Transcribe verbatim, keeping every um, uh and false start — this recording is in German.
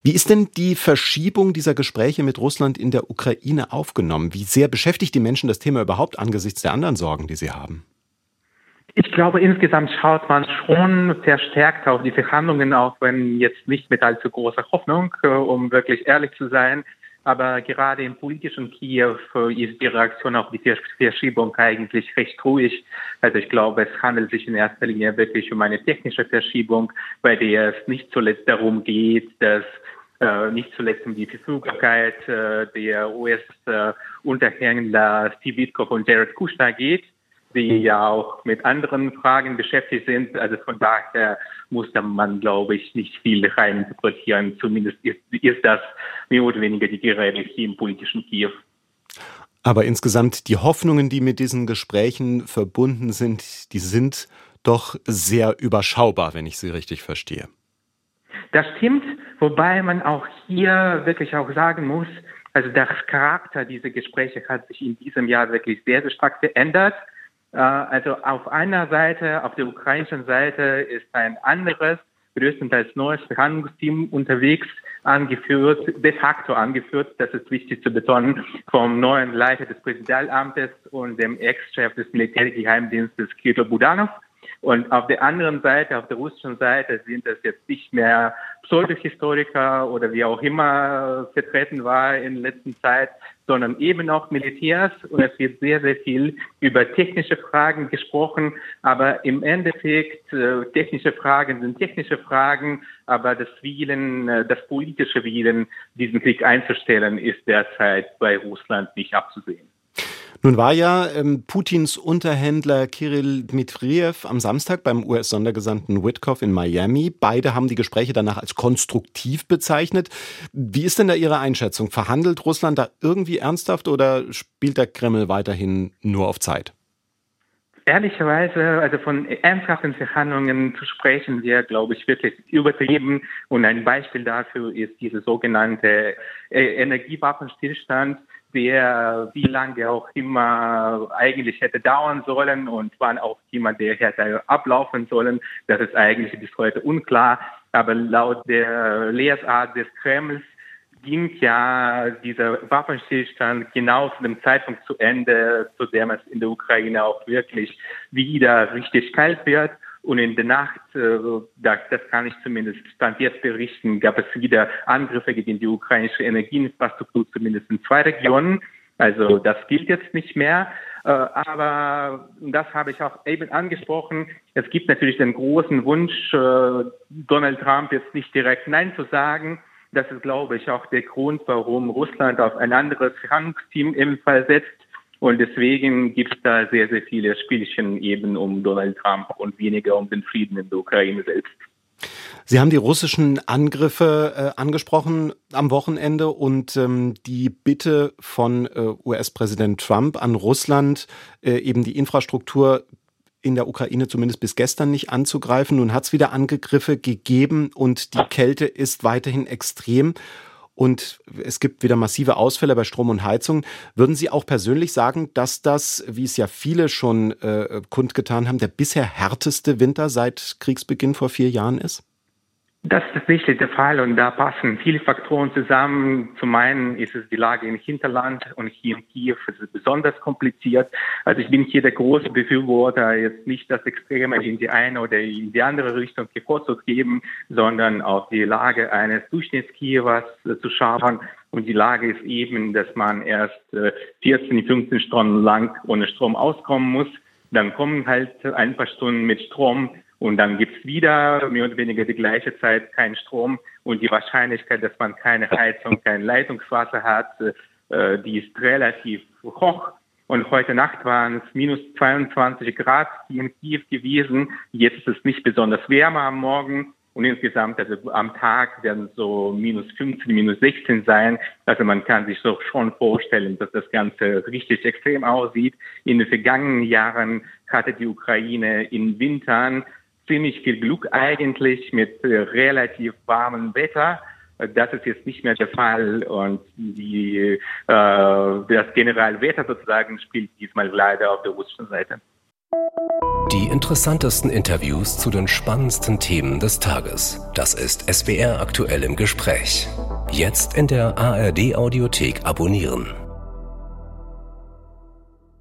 Wie ist denn die Verschiebung dieser Gespräche mit Russland in der Ukraine aufgenommen? Wie sehr beschäftigt die Menschen das Thema überhaupt angesichts der anderen Sorgen, die sie haben? Ich glaube, insgesamt schaut man schon verstärkt auf die Verhandlungen, auch wenn jetzt nicht mit allzu großer Hoffnung, äh, um wirklich ehrlich zu sein. Aber gerade im politischen Kiew äh, ist die Reaktion auf die Versch- Verschiebung eigentlich recht ruhig. Also ich glaube, es handelt sich in erster Linie wirklich um eine technische Verschiebung, bei der es nicht zuletzt darum geht, dass äh, nicht zuletzt um die Verfügbarkeit äh, der U S-Unterhändler Steve Witkoff und Jared Kushner geht, die ja auch mit anderen Fragen beschäftigt sind. Also von daher muss da man, glaube ich, nicht viel reininterpretieren. Zumindest ist, ist das mehr oder weniger die Gerede hier im politischen Kiew. Aber insgesamt die Hoffnungen, die mit diesen Gesprächen verbunden sind, die sind doch sehr überschaubar, wenn ich sie richtig verstehe. Das stimmt, wobei man auch hier wirklich auch sagen muss, also der Charakter dieser Gespräche hat sich in diesem Jahr wirklich sehr, sehr stark verändert. Äh, Also auf einer Seite, auf der ukrainischen Seite ist ein anderes, größtenteils neues Verhandlungsteam unterwegs, angeführt, de facto angeführt, das ist wichtig zu betonen, vom neuen Leiter des Präsidialamtes und dem Ex-Chef des Militärgeheimdienstes Kirill Budanov. Und auf der anderen Seite, auf der russischen Seite, sind es jetzt nicht mehr Pseudohistoriker oder wie auch immer vertreten war in letzter Zeit, sondern eben auch Militärs. Und es wird sehr, sehr viel über technische Fragen gesprochen. Aber im Endeffekt, äh, technische Fragen sind technische Fragen. Aber das Willen, äh, das politische Willen, diesen Krieg einzustellen, ist derzeit bei Russland nicht abzusehen. Nun war ja ähm, Putins Unterhändler Kirill Dmitrijew am Samstag beim U S-Sondergesandten Witkoff in Miami. Beide haben die Gespräche danach als konstruktiv bezeichnet. Wie ist denn da Ihre Einschätzung? Verhandelt Russland da irgendwie ernsthaft oder spielt der Kreml weiterhin nur auf Zeit? Ehrlicherweise, also von ernsthaften Verhandlungen zu sprechen, wäre, glaube ich, wirklich übertrieben. Und ein Beispiel dafür ist dieser sogenannte äh, Energiewaffenstillstand, der wie lange auch immer eigentlich hätte dauern sollen und wann auch immer der hätte ablaufen sollen. Das ist eigentlich bis heute unklar. Aber laut der Lesart des Kremls ging ja dieser Waffenstillstand genau zu dem Zeitpunkt zu Ende, zu dem es in der Ukraine auch wirklich wieder richtig kalt wird. Und in der Nacht, äh, das, das kann ich zumindest Stand jetzt berichten, gab es wieder Angriffe gegen die ukrainische Energieinfrastruktur, zumindest in zwei Regionen. Also das gilt jetzt nicht mehr. Äh, aber das habe ich auch eben angesprochen. Es gibt natürlich den großen Wunsch, äh, Donald Trump jetzt nicht direkt Nein zu sagen. Das ist, glaube ich, auch der Grund, warum Russland auf ein anderes Verhandlungsteam ebenfalls setzt. Und deswegen gibt es da sehr, sehr viele Spielchen eben um Donald Trump und weniger um den Frieden in der Ukraine selbst. Sie haben die russischen Angriffe äh, angesprochen am Wochenende und ähm, die Bitte von äh, U S-Präsident Trump an Russland, äh, eben die Infrastruktur in der Ukraine zumindest bis gestern nicht anzugreifen. Nun hat es wieder Angriffe gegeben und die Kälte ist weiterhin extrem und es gibt wieder massive Ausfälle bei Strom und Heizung. Würden Sie auch persönlich sagen, dass das, wie es ja viele schon äh, kundgetan haben, der bisher härteste Winter seit Kriegsbeginn vor vier Jahren ist? Das ist tatsächlich der Fall und da passen viele Faktoren zusammen. Zum einen ist es die Lage im Hinterland und hier in Kiew ist es besonders kompliziert. Also ich bin hier der große Befürworter, jetzt nicht das Extreme in die eine oder in die andere Richtung hervorzugeben, sondern auf die Lage eines Durchschnittskiewers äh, zu schauen. Und die Lage ist eben, dass man erst äh, vierzehn, fünfzehn Stunden lang ohne Strom auskommen muss. Dann kommen halt ein paar Stunden mit Strom. Und dann gibt's wieder mehr oder weniger die gleiche Zeit keinen Strom. Und die Wahrscheinlichkeit, dass man keine Heizung, kein Leitungswasser hat, äh, die ist relativ hoch. Und heute Nacht waren es minus zweiundzwanzig Grad hier in Kiew gewesen. Jetzt ist es nicht besonders wärmer am Morgen. Und insgesamt, also am Tag werden so minus fünfzehn, minus sechzehn sein. Also man kann sich so schon vorstellen, dass das Ganze richtig extrem aussieht. In den vergangenen Jahren hatte die Ukraine in Wintern ziemlich viel Glück eigentlich mit äh, relativ warmem Wetter. Das ist jetzt nicht mehr der Fall und die, äh, das Generalwetter sozusagen spielt diesmal leider auf der russischen Seite. Die interessantesten Interviews zu den spannendsten Themen des Tages. Das ist S W R aktuell im Gespräch. Jetzt in der A R D Audiothek abonnieren.